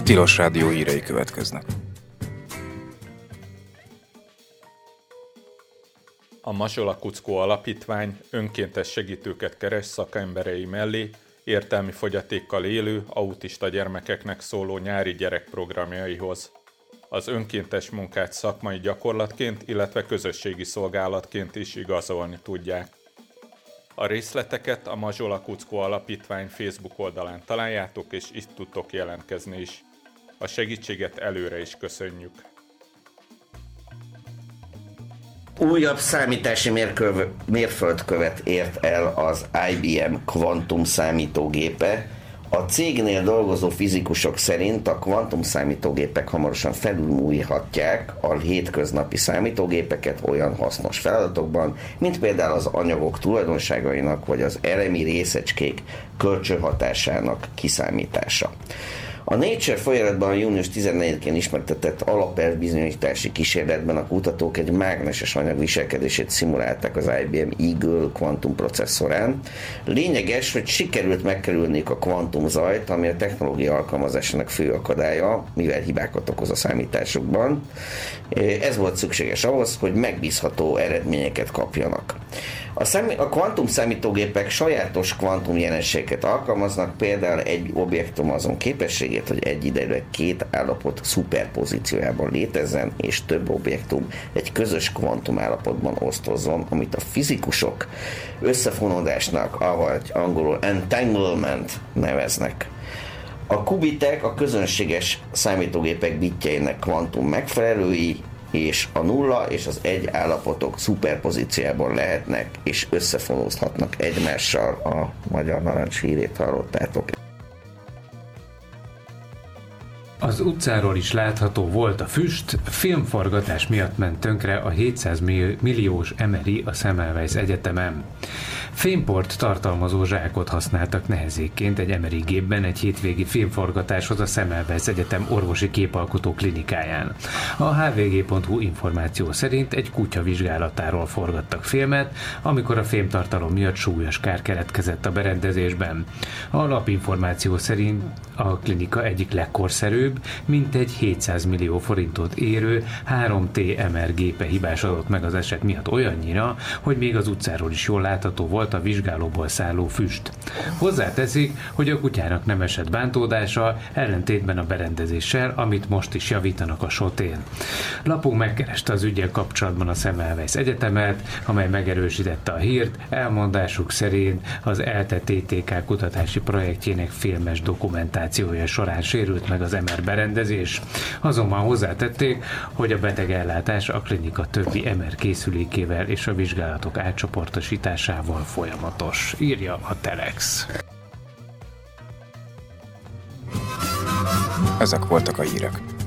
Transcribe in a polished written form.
Tilos Rádió hírei következnek. A Mazsola Kuckó Alapítvány önkéntes segítőket keres szakemberei mellé értelmi fogyatékkal élő, autista gyermekeknek szóló nyári gyerekprogramjaihoz. Az önkéntes munkát szakmai gyakorlatként, illetve közösségi szolgálatként is igazolni tudják. A részleteket a Mazsola Kuckó Alapítvány Facebook oldalán találjátok, és itt tudtok jelentkezni is. A segítséget előre is köszönjük. Újabb számítási mérföldkövet ért el az IBM Quantum számítógépe. A cégnél dolgozó fizikusok szerint a kvantum számítógépek hamarosan felülmúlhatják a hétköznapi számítógépeket olyan hasznos feladatokban, mint például az anyagok tulajdonságainak vagy az elemi részecskék kölcsönhatásának kiszámítása. A Nature folyamatban június 14-én ismertetett alapelvbizonyítási kísérletben a kutatók egy mágneses anyag viselkedését szimulálták az IBM Eagle kvantum processzorán. Lényeges, hogy sikerült megkerülniük a kvantumzajt, ami a technológia alkalmazásának fő akadálya, mivel hibákat okoz a számításokban. Ez volt szükséges ahhoz, hogy megbízható eredményeket kapjanak. A kvantum számítógépek sajátos kvantum jelenségeket alkalmaznak, például egy objektum azon képességét, hogy egyidejűleg két állapot szuperpozíciójában létezzen, és több objektum egy közös kvantum állapotban osztozzon, amit a fizikusok összefonódásnak, avagy angolul entanglement neveznek. A kubitek a közönséges számítógépek bitjeinek kvantum megfelelői, és a nulla és az egy állapotok szuperpozíciában lehetnek, és összefonózhatnak egymással. A Magyar Narancs hírét hallottátok. Az utcáról is látható volt a füst, filmforgatás miatt ment tönkre a 700 milliós Emery a Semmelweis Egyetemen. Fémport tartalmazó zsákot használtak nehezékként egy Emery gépben egy hétvégi filmforgatáshoz a Semmelweis Egyetem orvosi képalkotó klinikáján. A hvg.hu információ szerint egy kutya vizsgálatáról forgattak filmet, amikor a fémtartalom miatt súlyos kár keletkezett a berendezésben. A lapinformáció szerint a klinika egyik legkorszerűbb, mintegy 700 millió forintot érő 3T MR gépe hibásodott meg az eset miatt olyannyira, hogy még az utcáról is jól látható volt a vizsgálóból szálló füst. Hozzáteszik, hogy a kutyának nem esett bántódása, ellentétben a berendezéssel, amit most is javítanak a SOT-én. Lapunk megkereste az üggyel kapcsolatban a Semmelweis Egyetemet, amely megerősítette a hírt, elmondásuk szerint az ELTE TTK kutatási projektjének filmes dokumentációja során sérült meg az MR berendezés. Azonban hozzátették, hogy a betegellátás a klinika többi MR készülékével és a vizsgálatok átcsoportosításával folyamatos, írja a Telex. Ezek voltak a hírek.